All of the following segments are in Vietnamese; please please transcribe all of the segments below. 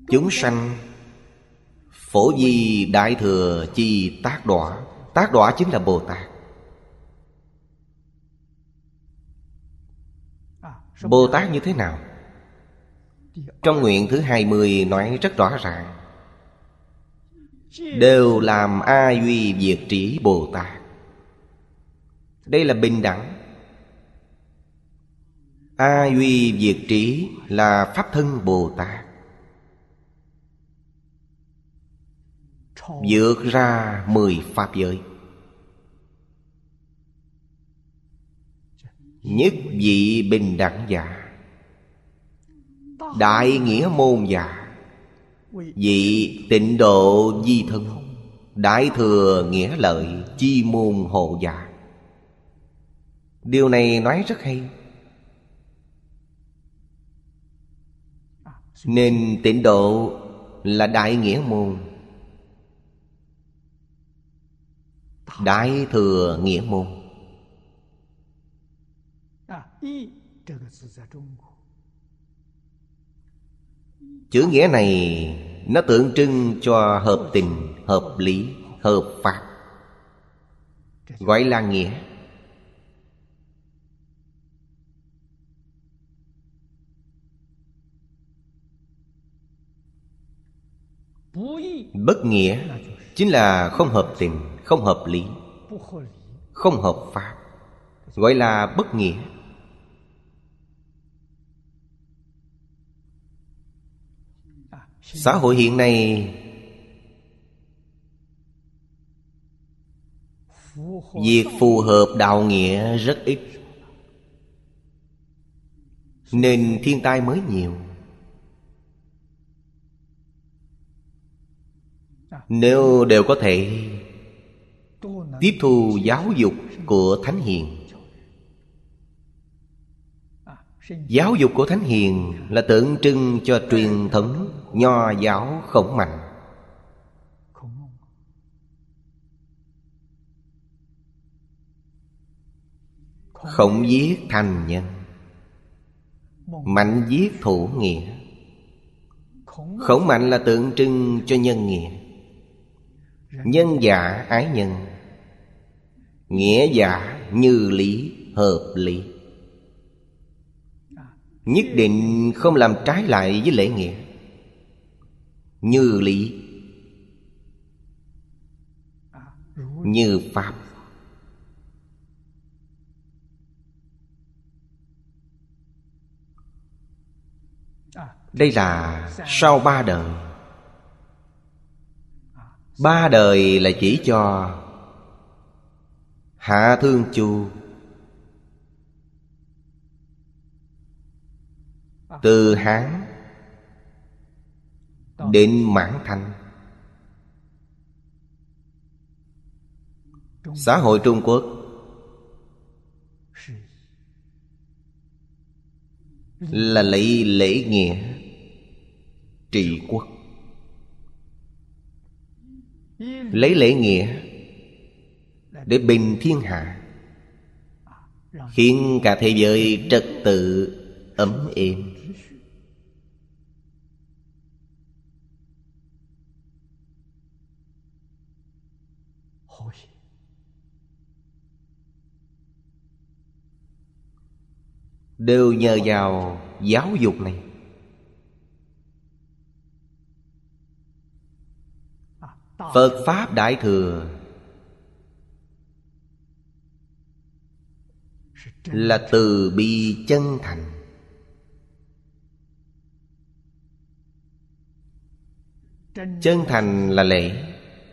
Chúng sanh phổ di đại thừa chi tác đọa. Tác đọa chính là Bồ Tát. Bồ Tát như thế nào? Trong nguyện thứ 20 nói rất rõ ràng: đều làm A Duy Diệt Trí Bồ Tát. Đây là bình đẳng. A Duy Diệt Trí là Pháp thân Bồ Tát, vượt ra 10 Pháp giới. Nhất vị bình đẳng giả, đại nghĩa môn giả, vị tịnh độ di thân, đại thừa nghĩa lợi chi môn hộ giả. Điều này nói rất hay. Nên tịnh độ là đại nghĩa môn, đại thừa nghĩa môn. Chữ nghĩa này nó tượng trưng cho hợp tình, hợp lý, hợp pháp, gọi là nghĩa. Bất nghĩa chính là không hợp tình, không hợp lý, không hợp pháp, gọi là bất nghĩa. Xã hội hiện nay việc phù hợp đạo nghĩa rất ít, nên thiên tai mới nhiều. Nếu đều có thể tiếp thu giáo dục của Thánh Hiền. Giáo dục của Thánh Hiền là tượng trưng cho truyền thống Nho giáo Khổng Mạnh. Khổng viết thành nhân, Mạnh viết thủ nghĩa. Khổng Mạnh là tượng trưng cho nhân nghĩa, nhân giả ái nhân, nghĩa giả như lý hợp lý. Nhất định không làm trái lại với lễ nghĩa. Như lý, như pháp. Đây là sau 3 đời. 3 đời là chỉ cho Hạ Thương Chu, từ Hán đến Mãn Thanh. Xã hội Trung Quốc là lấy lễ nghĩa trị quốc. Lấy lễ nghĩa để bình thiên hạ, khiến cả thế giới trật tự ấm êm. Đều nhờ vào giáo dục này. Phật Pháp Đại Thừa là từ bi chân thành. Chân thành là lễ.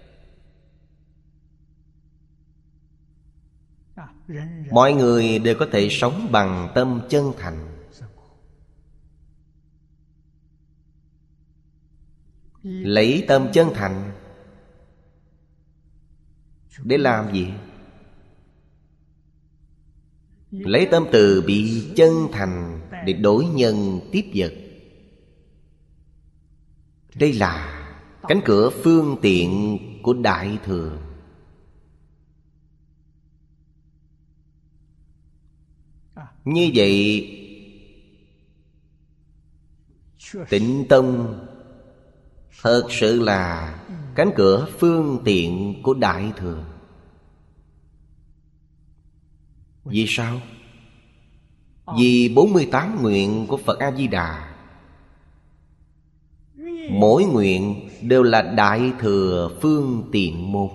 Mọi người đều có thể sống bằng tâm chân thành. Lấy tâm chân thành để làm gì? Lấy tâm từ bi chân thành để đối nhân tiếp vật. Đây là cánh cửa phương tiện của Đại Thừa. Như vậy Tịnh Tông Thật sự là cánh cửa phương tiện của Đại Thừa. Vì sao? Vì 48 nguyện của Phật A-di-đà, mỗi nguyện đều là Đại Thừa phương tiện môn.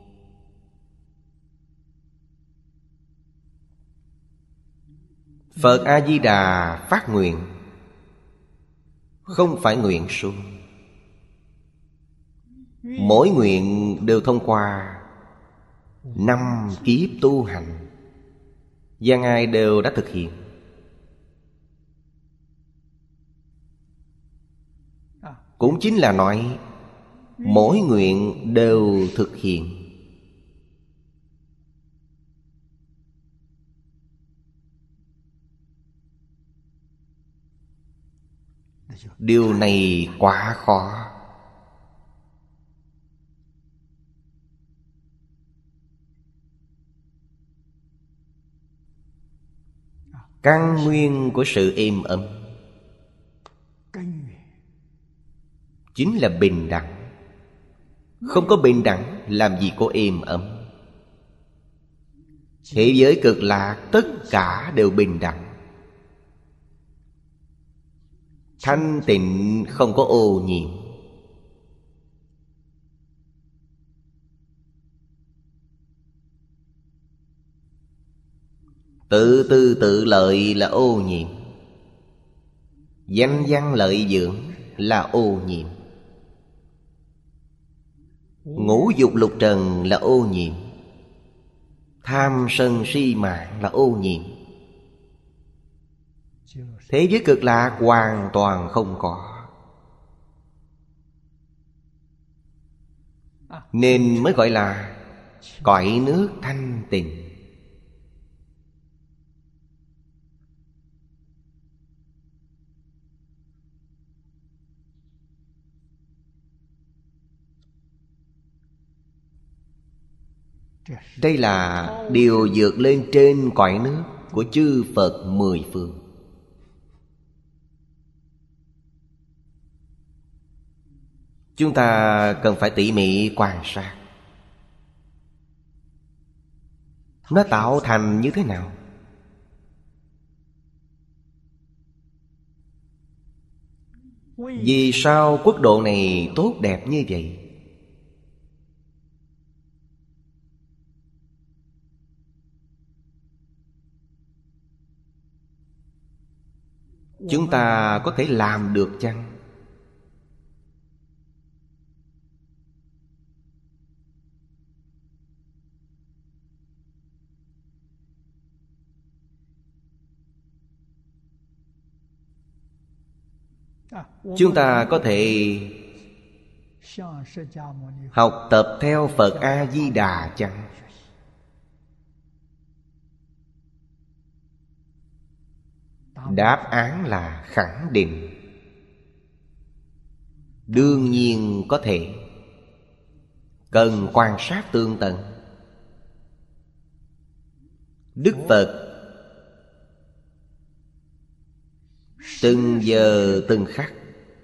Phật A-di-đà phát nguyện không phải nguyện suông. Mỗi nguyện đều thông qua 5 kiếp tu hành, và Ngài đều đã thực hiện. Cũng chính là nói mỗi nguyện đều thực hiện. Điều này quá khó. Căn nguyên của sự êm ấm chính là bình đẳng. Không có bình đẳng làm gì có êm ấm. Thế giới cực lạc tất cả đều bình đẳng, thanh tịnh, không có ô nhiễm. Tự tư tự lợi là ô nhiễm. Danh văn lợi dưỡng là ô nhiễm. Ngũ dục lục trần là ô nhiễm. Tham sân si mạng là ô nhiễm. Thế giới cực lạc hoàn toàn không có, nên mới gọi là cõi nước thanh tịnh. Đây là điều vượt lên trên cõi nước của chư Phật mười phương. Chúng ta cần phải tỉ mỉ quan sát nó tạo thành như thế nào. Vì sao quốc độ này tốt đẹp như vậy? Chúng ta có thể làm được chăng? Chúng ta có thể học tập theo Phật A-di-đà chăng? Đáp án là khẳng định. Đương nhiên có thể. Cần quan sát tường tận. Đức Phật từng giờ từng khắc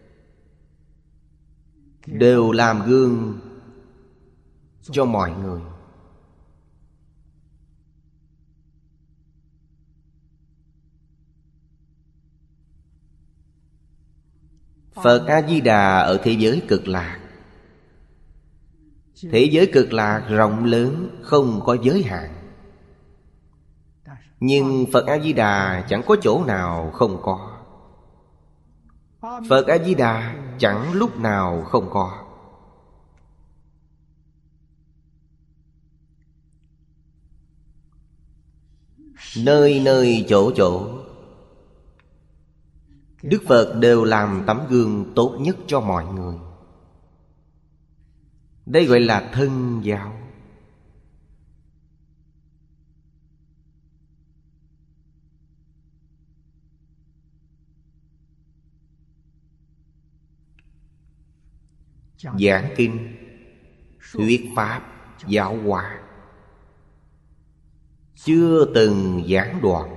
đều làm gương cho mọi người. Phật A-di-đà ở thế giới cực lạc. Thế giới cực lạc rộng lớn, không có giới hạn. Nhưng Phật A-di-đà chẳng có chỗ nào không có. Phật A-di-đà chẳng lúc nào không có. Nơi nơi chỗ chỗ Đức Phật đều làm tấm gương tốt nhất cho mọi người. Đây gọi là thân giáo. Giảng kinh, thuyết pháp, giáo hóa, chưa từng gián đoạn.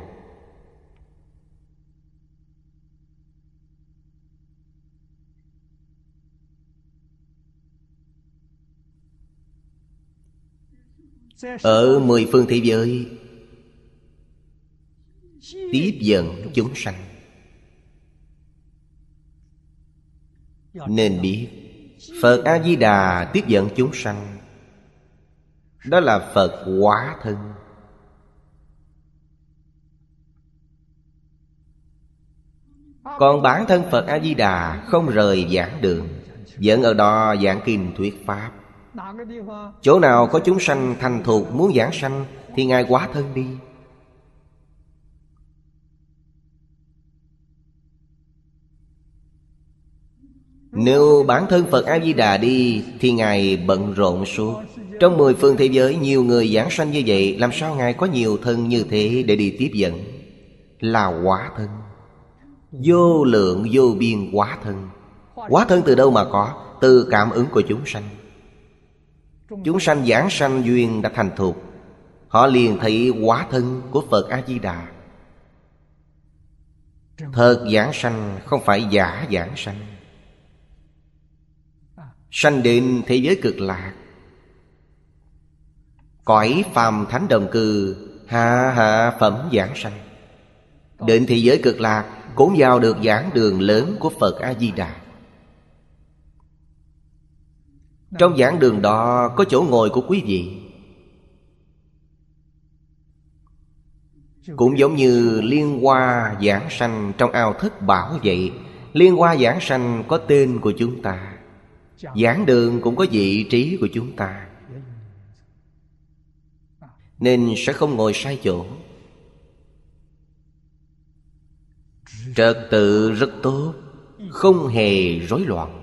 ở mười phương thế giới tiếp dẫn chúng sanh. Nên biết Phật A-di-đà tiếp dẫn chúng sanh, đó là Phật hóa thân. Còn bản thân Phật A-di-đà không rời giảng đường, vẫn ở đó giảng kinh thuyết pháp. Chỗ nào có chúng sanh thành thục muốn giảng sanh thì Ngài hóa thân đi. Nếu bản thân Phật A-di-đà đi thì Ngài bận rộn suốt. Trong mười phương thế giới nhiều người giảng sanh như vậy, làm sao Ngài có nhiều thân như thế để đi tiếp dẫn? Là hóa thân, vô lượng vô biên hóa thân. Hóa thân từ đâu mà có? Từ cảm ứng của chúng sanh. Chúng sanh giảng sanh duyên đã thành thục, họ liền thấy hóa thân của Phật A-di-đà. Thật giảng sanh, không phải giả giảng sanh. Sanh đến thế giới cực lạc, cõi phàm thánh đồng cư, hạ phẩm giảng sanh. Đến thế giới cực lạc cũng vào được giảng đường lớn của Phật A-di-đà. Trong giảng đường đó có chỗ ngồi của quý vị. Cũng giống như liên hoa giảng sanh trong ao thất bảo vậy. Liên hoa giảng sanh có tên của chúng ta, giảng đường cũng có vị trí của chúng ta, nên sẽ không ngồi sai chỗ. Trật tự rất tốt, không hề rối loạn.